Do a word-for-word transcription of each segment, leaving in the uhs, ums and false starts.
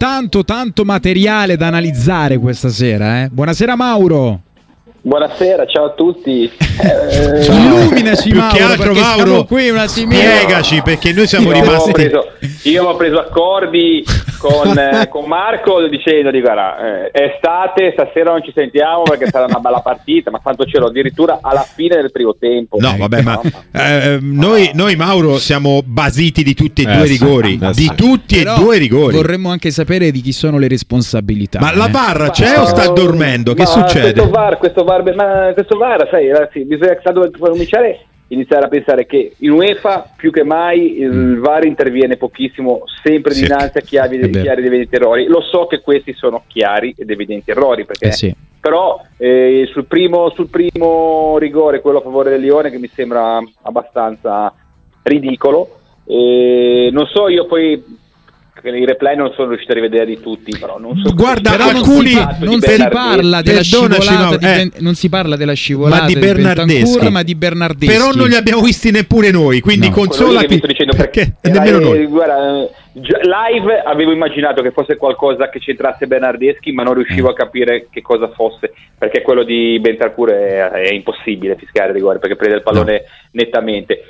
tanto tanto materiale da analizzare questa sera, eh? Buonasera Mauro. Buonasera, ciao a tutti. Eh, Illuminaci più Mauro, che altro perché Mauro, siamo qui una spiegaci, perché noi siamo io rimasti ho preso, io ho preso accordi con, eh, con Marco dicendo di guarda, eh, è estate, stasera non ci sentiamo perché sarà una bella partita, ma quanto ce l'ho addirittura alla fine del primo tempo. No, vabbè, ma eh, noi, noi Mauro siamo basiti di tutti e Eh, due i sì, rigori, eh, di sì. tutti Però e due i rigori. vorremmo anche sapere di chi sono le responsabilità. Ma la eh. V A R c'è Ma- o sta dormendo? Che ma succede? Questo V A R, questo V A R, ma questo V A R, sai, ragazzi, bisogna quando cominciare iniziare a pensare che in UEFA più che mai il V A R interviene pochissimo, sempre Sì, dinanzi a chiari, è vero. chiari ed evidenti errori. Lo so che questi sono chiari ed evidenti errori, perché Eh sì. però eh, sul primo sul primo rigore, quello a favore del Lione, che mi sembra abbastanza ridicolo, eh, non so, io poi i replay non sono riuscito a rivedere tutti, però non so. Guarda, Però non alcuni- si, pa- non di si Bernardeschi. parla della Perdonaci, scivolata Mauro, di eh. Ben- non si parla della scivolata Ma di Bernardeschi. Bentancur, ma di Bernardeschi. Però non li abbiamo visti neppure noi, quindi No. Quello lì consolati, che vi sto dicendo, perché era- nemmeno eh, noi. guarda, già- live avevo immaginato che fosse qualcosa che c'entrasse Bernardeschi, ma non riuscivo Eh. a capire che cosa fosse, perché quello di Bentancur è, è impossibile fischiare rigore, perché prende il pallone nettamente.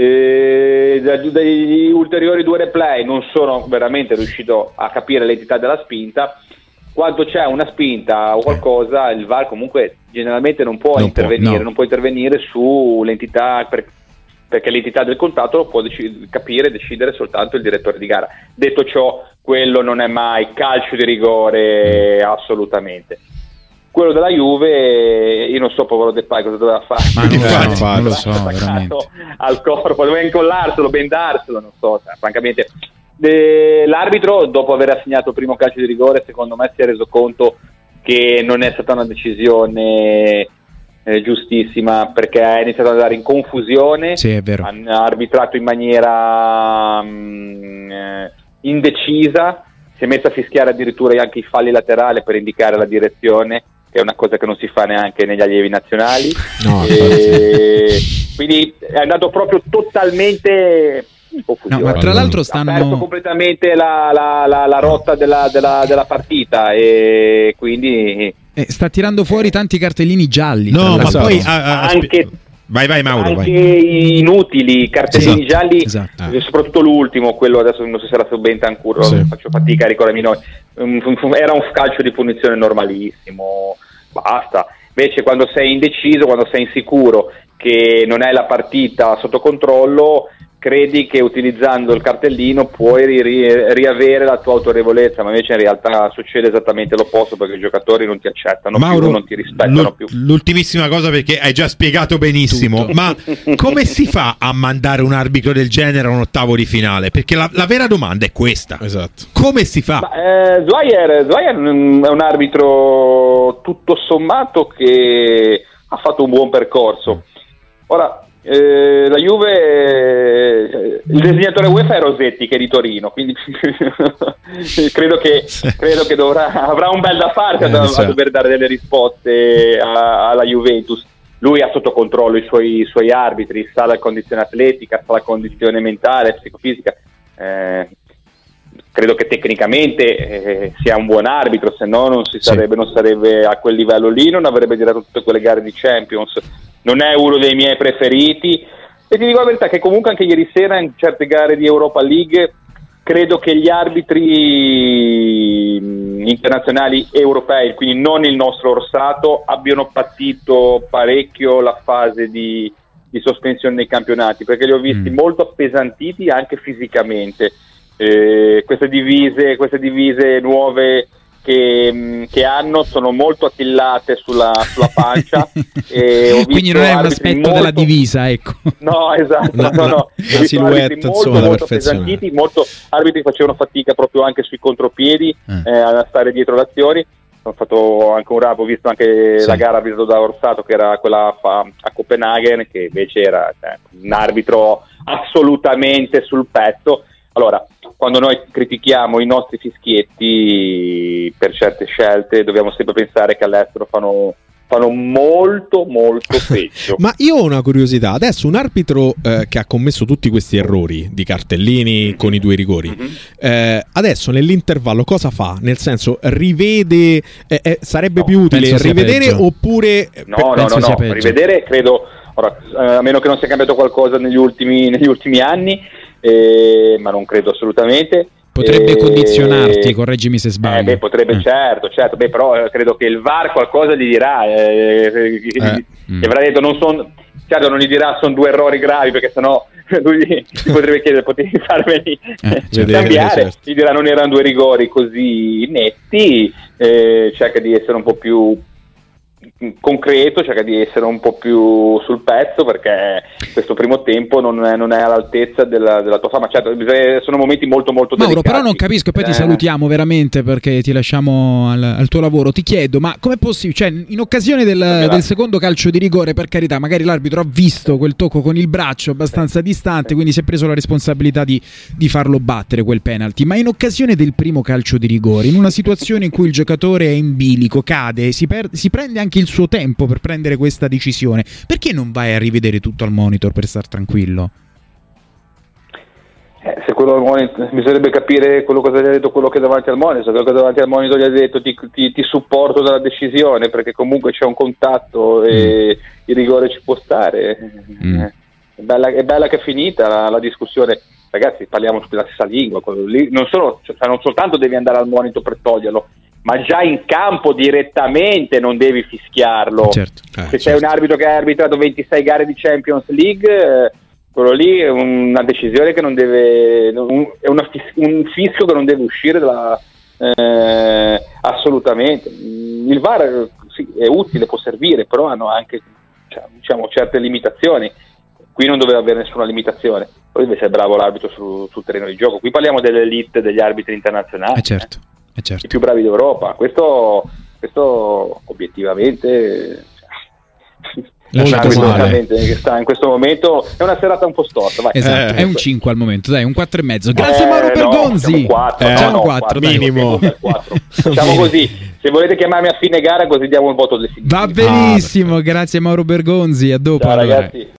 Eh, da- dagli ulteriori due replay non sono veramente riuscito a capire l'entità della spinta. Quando c'è una spinta o qualcosa, il V A R comunque generalmente non può Non può, intervenire, no. non può intervenire sull'entità, per- perché l'entità del contatto lo può dec- capire e decidere soltanto il direttore di gara. Detto ciò, quello non è mai calcio di rigore, assolutamente. Quello della Juve, io non so, povero Depay cosa doveva fare. Ma non lo Infatti, so, non lo so, Attaccato veramente. al corpo, doveva incollarselo, bendarselo, non so, cioè, francamente. Eh, l'arbitro, dopo aver assegnato il primo calcio di rigore, secondo me si è reso conto che non è stata una decisione eh, giustissima, perché ha iniziato ad andare in confusione, Sì, è vero. ha arbitrato in maniera mh, eh, indecisa, si è messo a fischiare addirittura anche i falli laterali per indicare la direzione, che è una cosa che non si fa neanche negli allievi nazionali. No, E quindi è andato proprio totalmente in confusione. No, ma tra l'altro Ha perso stanno completamente la, la, la, la rotta della, della, della partita, e quindi eh, sta tirando fuori tanti cartellini gialli. tra No, ma l'altro. poi ah, ah, aspe- anche vai vai Mauro, anche vai. inutili cartellini Esatto, gialli, esatto. eh, soprattutto l'ultimo, quello adesso non so se era su Bentancur, Sì. faccio fatica a ricordarmi noi. Um, fu- fu- era un calcio di punizione normalissimo, basta. Invece quando sei indeciso, quando sei insicuro che non hai la partita sotto controllo, credi che utilizzando il cartellino puoi ri- ri- riavere la tua autorevolezza, ma invece in realtà succede esattamente l'opposto, perché i giocatori non ti accettano Mauro, più, non ti rispettano l'ul- più. l'ultimissima cosa, perché hai già spiegato benissimo, Tutto. ma come si fa a mandare un arbitro del genere a un ottavo di finale? Perché la, la vera domanda è questa: Esatto. come si fa? Ma, eh, Zweyer, Zweyer è un arbitro tutto sommato che ha fatto un buon percorso. Ora, eh, la Juve, eh, il designatore UEFA è Rossetti, che è di Torino, quindi credo che, credo che dovrà, avrà un bel da fare Eh, a, a sì. dover dare delle risposte a- alla Juventus. Lui ha sotto controllo i suoi, i suoi arbitri, sa la condizione atletica, sa la condizione mentale, psicofisica. Eh, credo che tecnicamente eh, sia un buon arbitro, se no non si Sì. sarebbe, non sarebbe a quel livello lì, non avrebbe girato tutte quelle gare di Champions. Non è uno dei miei preferiti, e ti dico la verità che comunque anche ieri sera in certe gare di Europa League credo che gli arbitri mh, internazionali europei, quindi non il nostro Orsato, abbiano patito parecchio la fase di, di sospensione dei campionati, perché li ho visti Mm. molto appesantiti anche fisicamente. Eh, queste divise, queste divise nuove che, mh, che hanno sono molto attillate sulla, sulla pancia. E ho Quindi visto non è un arbitri aspetto molto- della divisa, ecco. No, esatto, La- no, la- no. la Ho visto silhouette, arbitri molto, insomma, la molto perfezione. pesantiti, molto arbitri che facevano fatica proprio anche sui contropiedi Eh. eh, a stare dietro le azioni. Ho fatto anche un rap, ho visto anche Sì. la gara arbitrato da Orsato, che era quella a, a Copenaghen, che invece era cioè, un arbitro assolutamente sul pezzo. Allora, quando noi critichiamo i nostri fischietti per certe scelte, dobbiamo sempre pensare che all'estero fanno fanno molto molto peggio. Ma io ho una curiosità, adesso un arbitro eh, che ha commesso tutti questi errori di cartellini mm-hmm. con i due rigori, mm-hmm. eh, adesso nell'intervallo cosa fa? Nel senso, rivede, eh, eh, sarebbe no, più utile rivedere oppure no no no, no. rivedere credo, ora, a meno che non sia cambiato qualcosa negli ultimi, negli ultimi anni, eh, ma non credo assolutamente. Potrebbe eh, condizionarti, correggimi se sbaglio. Eh, beh, potrebbe, eh. certo, certo. Beh, però eh, credo che il V A R qualcosa gli dirà. Eh, eh, eh. Gli avrà detto, non son, certo, non gli dirà sono due errori gravi, perché sennò lui si potrebbe chiedere, potevi farmeli eh, cambiare. Certo. Gli dirà non erano due rigori così netti. Eh, cerca di essere un po' più concreto, cerca di essere un po' più sul pezzo, perché questo primo tempo non è, non è all'altezza della, della tua fama. Certo, sono momenti molto molto Mauro, delicati. però non capisco, e poi eh. ti salutiamo veramente perché ti lasciamo al, al tuo lavoro. Ti chiedo, ma com'è possibile, cioè in occasione del, del secondo calcio di rigore, per carità, magari l'arbitro ha visto quel tocco con il braccio abbastanza sì. distante, sì. quindi si è preso la responsabilità di, di farlo battere quel penalty, ma in occasione del primo calcio di rigore, in una situazione in cui il giocatore è in bilico, cade, si, per, si prende anche il suo tempo per prendere questa decisione, perché non vai a rivedere tutto al monitor per star tranquillo? Eh, se quello al monitor, bisognerebbe capire quello cosa gli ha detto quello che è davanti al monitor. Se quello che è davanti al monitor gli ha detto ti, ti, ti supporto dalla decisione perché comunque c'è un contatto e mm. il rigore ci può stare. Mm. Eh, è, bella, è bella che è finita la, la discussione. Ragazzi, parliamo tutti la stessa lingua. Lì non, solo, cioè, non soltanto devi andare al monitor per toglierlo, ma già in campo direttamente non devi fischiarlo. Certo. Eh, Se certo. sei un arbitro che ha arbitrato ventisei gare di Champions League, eh, quello lì è una decisione che non deve, un, è una, un fischio che non deve uscire dalla, eh, assolutamente. Il V A R sì, è utile, può servire, però hanno anche, cioè, diciamo, certe limitazioni. Qui non doveva avere nessuna limitazione, poi deve essere bravo l'arbitro su, sul terreno di gioco. Qui parliamo dell'elite degli arbitri internazionali. Eh certo. Eh certo. I più bravi d'Europa, questo, questo obiettivamente assolutamente che sta in questo momento è una serata un po' storta, vai. Esatto, eh, è un cinque al momento, dai, un quattro e mezzo. Grazie eh, Mauro Bergonzi. No, quattro, eh, no, no, quattro, dai, minimo. Facciamo così, se volete chiamarmi a fine gara così diamo il voto definitivo. Va benissimo, ah, grazie Mauro Bergonzi, a dopo. Ciao, allora. ragazzi.